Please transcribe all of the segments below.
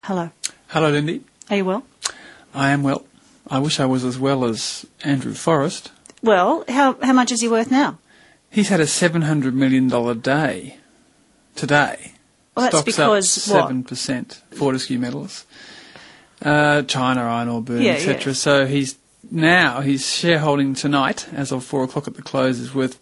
Hello. Hello, Lindy. Are you well? I am well. I wish I was as well as Andrew Forrest. Well, how much is he worth now? He's had a $700 million day today. Well, that's Stock's because up what? 7%, Fortescue metals. China, iron ore, burn, Yeah, etc. yeah. So his shareholding tonight, as of 4 o'clock at the close, is worth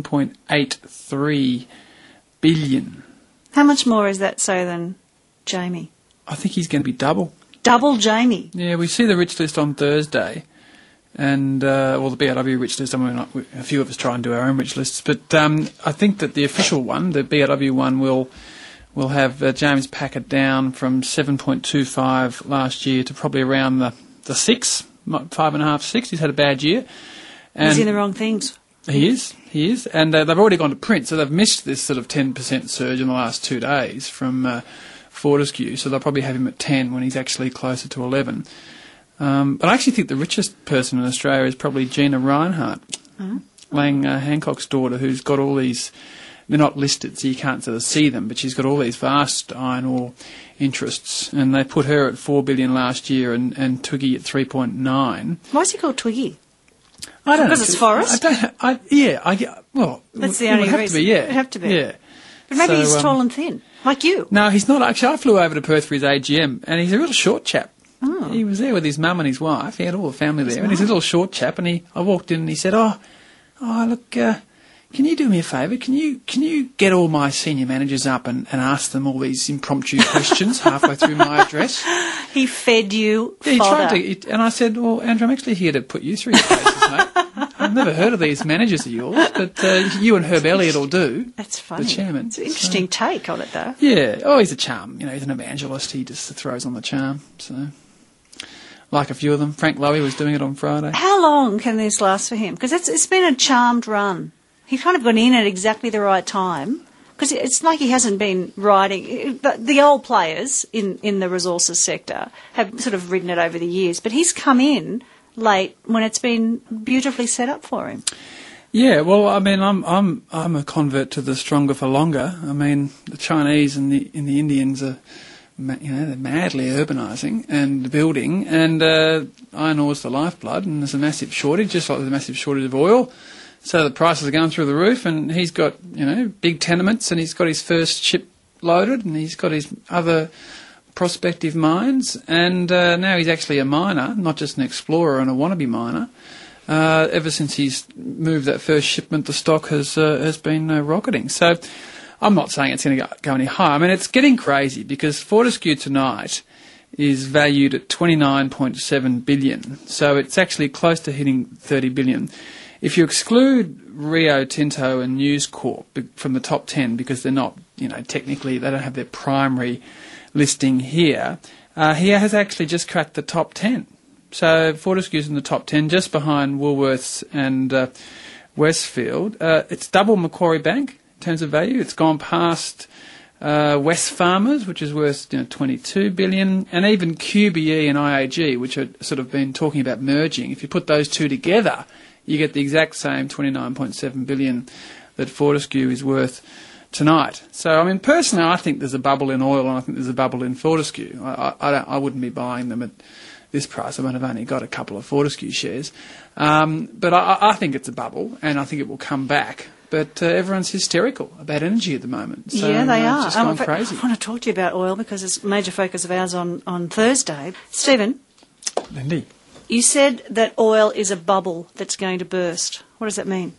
$10.83 billion. How much more is that so than Jamie? I think he's going to be double. Double Jamie. Yeah, we see the rich list on Thursday, and the BRW rich list. I mean, a few of us try and do our own rich lists, but I think that the official one, the BRW one, will have James Packard down from 7.25 last year to probably around the 6, 5.5, 6. He's had a bad year. And He's in the wrong things. He is, and they've already gone to print, so they've missed this sort of 10% surge in the last 2 days from Fortescue, so they'll probably have him at 10 when he's actually closer to 11. But I actually think the richest person in Australia is probably Gina Reinhardt, Lang Hancock's daughter, who's got all these. They're not listed, so you can't sort of see them, but she's got all these vast iron ore interests, and they put her at $4 billion last year and Twiggy at 3.9. Why is he called Twiggy? I don't know. Because it's Forrest? Well, That's the it only would have reason. to be, yeah. It would have to be. Yeah. But maybe So, he's tall and thin, like you. No, he's not. Actually, I flew over to Perth for his AGM, and he's a real short chap. Oh. He was there with his mum and his wife. He had all the family there, and he's a little short chap. And I walked in, and he said, "Oh, look, can you do me a favour? Can you get all my senior managers up and ask them all these impromptu questions halfway through my address?" He fed you Yeah, he fodder. tried to, and I said, "Well, Andrew, I'm actually here to put you through your paces, mate. I've never heard of these managers of yours, but you and Herb Elliott will do." That's funny. The chairman. It's an interesting take on it, though. Yeah. Oh, he's a charm. He's an evangelist. He just throws on the charm. So, like a few of them. Frank Lowy was doing it on Friday. How long can this last for him? Because it's been a charmed run. He's kind of gone in at exactly the right time. Because it's like he hasn't been riding. The old players in the resources sector have sort of ridden it over the years, but he's come in late when it's been beautifully set up for him. Yeah, well, I mean, I'm a convert to the stronger for longer. I mean, the Chinese and the Indians are, they're madly urbanising and building, and iron ore's the lifeblood, and there's a massive shortage, just like there's a massive shortage of oil. So the prices are going through the roof, and he's got, big tenements, and he's got his first ship loaded, and he's got his other prospective mines, and now he's actually a miner, not just an explorer and a wannabe miner. Ever since he's moved that first shipment, the stock has been rocketing. So I'm not saying it's going to go any higher. I mean, it's getting crazy because Fortescue tonight is valued at $29.7 billion. So it's actually close to hitting $30 billion. If you exclude Rio Tinto and News Corp from the top 10 because they're not, technically they don't have their primary listing here, he has actually just cracked the top 10. So Fortescue's in the top 10, just behind Woolworths and Westfield. It's double Macquarie Bank in terms of value. It's gone past Wesfarmers, which is worth $22 billion, and even QBE and IAG, which are sort of been talking about merging. If you put those two together, you get the exact same $29.7 billion that Fortescue is worth tonight. So, I mean, personally, I think there's a bubble in oil, and I think there's a bubble in Fortescue. I wouldn't be buying them at this price. I mean, I've only got a couple of Fortescue shares. But I think it's a bubble, and I think it will come back. But everyone's hysterical about energy at the moment. So, yeah, they are. It's just gone crazy. I want to talk to you about oil because it's a major focus of ours on Thursday. Stephen, Lindy. You said that oil is a bubble that's going to burst. What does that mean?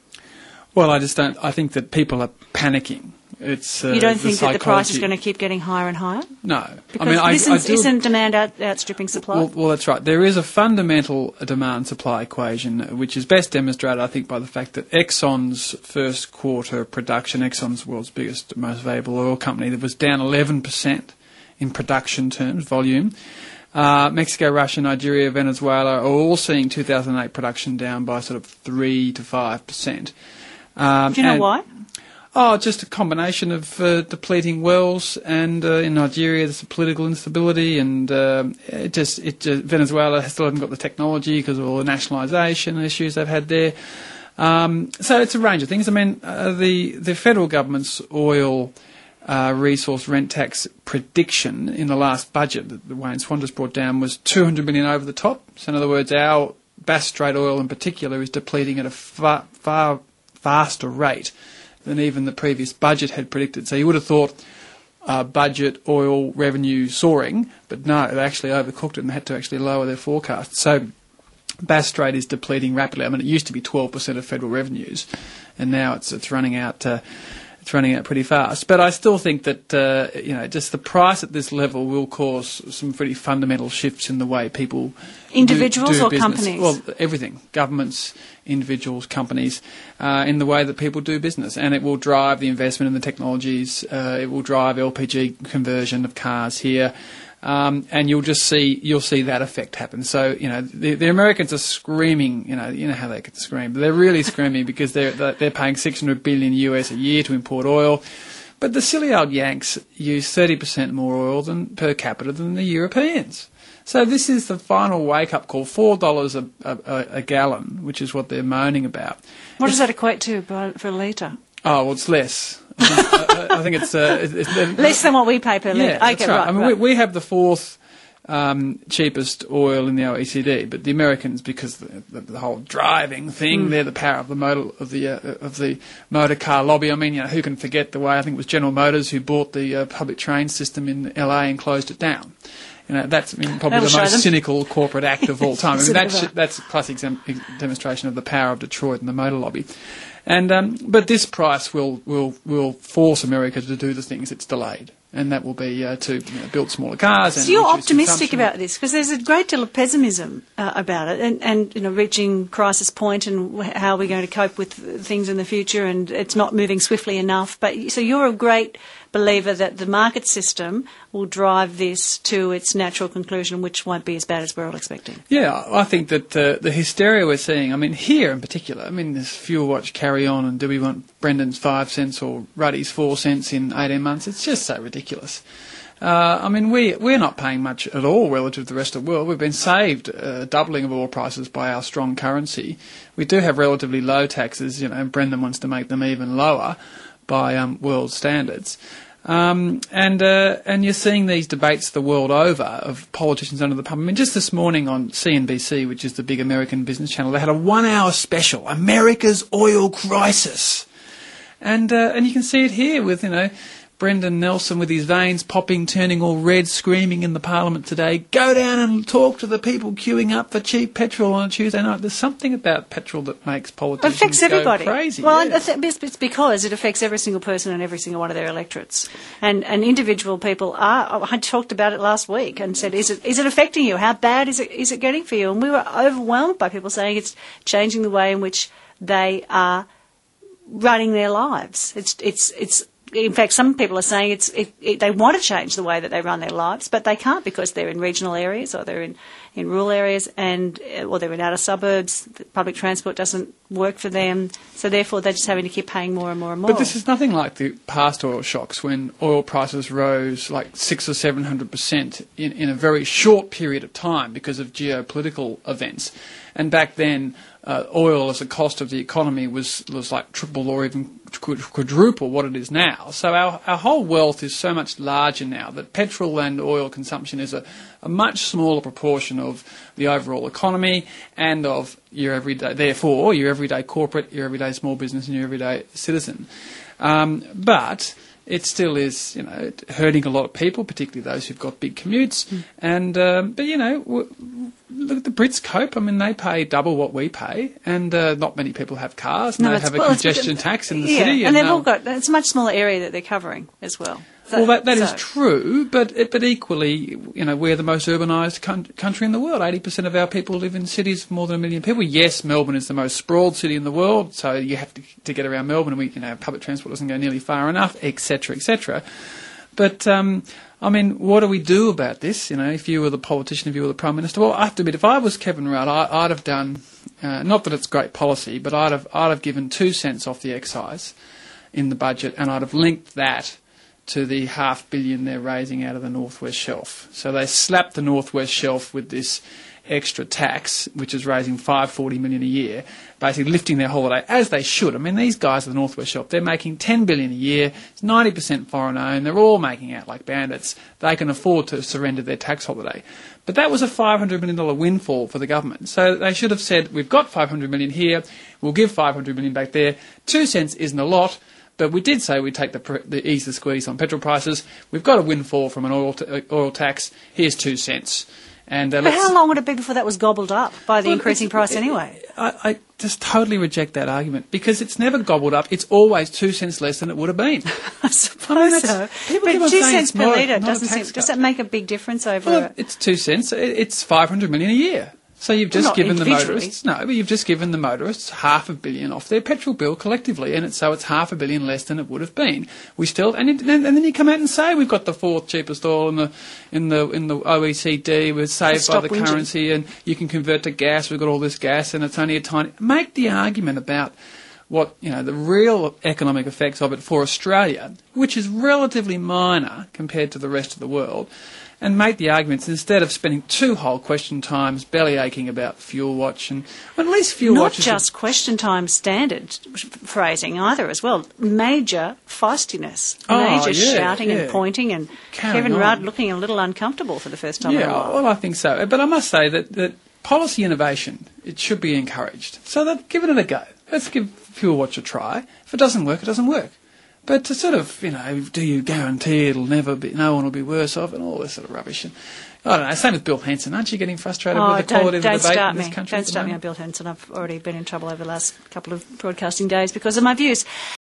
Well, I just don't. I think that people are panicking. It's you don't think that the price is psychology. going to keep getting higher and higher? No. Because isn't demand outstripping supply? Well, that's right. There is a fundamental demand-supply equation, which is best demonstrated, I think, by the fact that Exxon's first quarter production, Exxon's the world's biggest, most valuable oil company, that was down 11% in production terms, volume. Mexico, Russia, Nigeria, Venezuela are all seeing 2008 production down by sort of 3 to 5%. Do you know why? Oh, just a combination of depleting wells, and in Nigeria there's political instability, and Venezuela still hasn't got the technology because of all the nationalisation issues they've had there. So it's a range of things. I mean, the federal government's oil resource rent tax prediction in the last budget that Wayne Swan brought down was $200 million over the top. So in other words, our Bass Strait oil in particular is depleting at a far faster rate than even the previous budget had predicted. So you would have thought budget oil revenue soaring, but no, they actually overcooked it and had to actually lower their forecast. So Bass Strait is depleting rapidly. I mean, it used to be 12% of federal revenues, and now it's running out. It's running out pretty fast. But I still think that just the price at this level will cause some pretty fundamental shifts in the way people individuals do or business. companies. Well, everything, governments, individuals, companies, in the way that people do business, and it will drive the investment in the technologies. It will drive LPG conversion of cars here. And you'll see that effect happen. So, the Americans are screaming, you know how they can scream, but they're really screaming because they're paying $600 billion US a year to import oil. But the silly old Yanks use 30% more oil per capita than the Europeans. So this is the final wake-up call, $4 a gallon, which is what they're moaning about. What does that equate to for a litre? Oh, well, it's less. I think it's less than what we pay per litre. Yeah, that's okay, right. I mean, right. we have the fourth cheapest oil in the OECD, but the Americans, because the whole driving thing, they're the power of the motor car lobby. I mean, who can forget the way I think it was General Motors who bought the public train system in LA and closed it down. That's probably the most cynical corporate act of all time. I mean, that's a classic demonstration of the power of Detroit and the motor lobby. And but this price will force America to do the things it's delayed, and that will be to build smaller cars. So and you're reduce optimistic consumption. about this because there's a great deal of pessimism about it, and reaching crisis point and how we're going to cope with things in the future, and it's not moving swiftly enough. But so you're a great believer that the market system will drive this to its natural conclusion, which won't be as bad as we're all expecting. Yeah, I think that the hysteria we're seeing, I mean, here in particular, I mean, this Fuel Watch carry on and do we want Brendan's 5 cents or Ruddy's 4 cents in 18 months? It's just so ridiculous. I mean, we're not paying much at all relative to the rest of the world. We've been saved a doubling of oil prices by our strong currency. We do have relatively low taxes, and Brendan wants to make them even lower by world standards. And you're seeing these debates the world over of politicians under the pump. I mean, just this morning on CNBC, which is the big American business channel, they had a 1-hour special, America's Oil Crisis. And you can see it here with, Brendan Nelson with his veins popping, turning all red, screaming in the Parliament today, go down and talk to the people queuing up for cheap petrol on a Tuesday night. There's something about petrol that makes politicians affects everybody. Go crazy. Well, yes. it's because it affects every single person and every single one of their electorates. And individual people I talked about it last week and said, is it affecting you? How bad is it getting for you? And we were overwhelmed by people saying it's changing the way in which they are running their lives. It's in fact, some people are saying they want to change the way that they run their lives, but they can't because they're in regional areas or they're in rural areas or they're in outer suburbs. Public transport doesn't work for them, so therefore they're just having to keep paying more and more and more. But this is nothing like the past oil shocks when oil prices rose like 600 or 700% in a very short period of time because of geopolitical events. And back then, oil as a cost of the economy was like triple or even quadruple what it is now. So our whole wealth is so much larger now that petrol and oil consumption is a much smaller proportion of the overall economy and of your everyday corporate, your everyday small business and your everyday citizen. But it still is, hurting a lot of people, particularly those who've got big commutes. And look at the Brits cope. I mean, they pay double what we pay, and not many people have cars, and they have a congestion tax in the city. And they've all got, it's a much smaller area that they're covering as well. Well, that is true, but equally, we're the most urbanised country in the world. 80% of our people live in cities of more than 1 million people. Yes, Melbourne is the most sprawled city in the world, so you have to get around Melbourne, and public transport doesn't go nearly far enough, etc., etc. But I mean, what do we do about this? If you were the politician, if you were the Prime Minister, well, I have to admit, if I was Kevin Rudd, I'd have done, not that it's great policy, but I'd have given 2 cents off the excise in the budget, and I'd have linked that to the $500 million they're raising out of the North West Shelf. So they slapped the North West Shelf with this extra tax, which is raising $540 million a year, basically lifting their holiday, as they should. I mean, these guys at the North West Shelf, they're making $10 billion a year, it's 90% foreign-owned, they're all making out like bandits. They can afford to surrender their tax holiday. But that was a $500 million windfall for the government. So they should have said, we've got $500 million here, we'll give $500 million back there. 2 cents isn't a lot, but we did say we'd take the ease the squeeze on petrol prices. We've got a windfall from an oil tax, here's 2 cents. And, but how long would it be before that was gobbled up by the increasing price anyway? I just totally reject that argument because it's never gobbled up. It's always 2 cents less than it would have been. I suppose so. But 2 cents per litre does that make a big difference over? Well, it's 2 cents. It's $500 million a year. So you've just given the motorists but you've just given the motorists $500 million off their petrol bill collectively, and it's $500 million less than it would have been. We still and then you come out and say we've got the fourth cheapest oil in the OECD. We're saved by the currency, and you can convert to gas. We've got all this gas, and it's only a tiny. Make the argument about what the real economic effects of it for Australia, which is relatively minor compared to the rest of the world. And make the arguments instead of spending 2 whole question times belly aching about Fuel Watch, and at least Fuel Watch not just question time standard phrasing either as well. Major feistiness, major shouting and pointing, and Kevin Rudd looking a little uncomfortable for the first time in a while. Well, I think so. But I must say that policy innovation, it should be encouraged. So give it a go. Let's give Fuel Watch a try. If it doesn't work, it doesn't work. But to sort of, do you guarantee it'll never be, no one will be worse off, and all this sort of rubbish. And I don't know, same with Bill Henson. Aren't you getting frustrated with the quality of the debate in this country? Don't start me on Bill Henson. I've already been in trouble over the last couple of broadcasting days because of my views.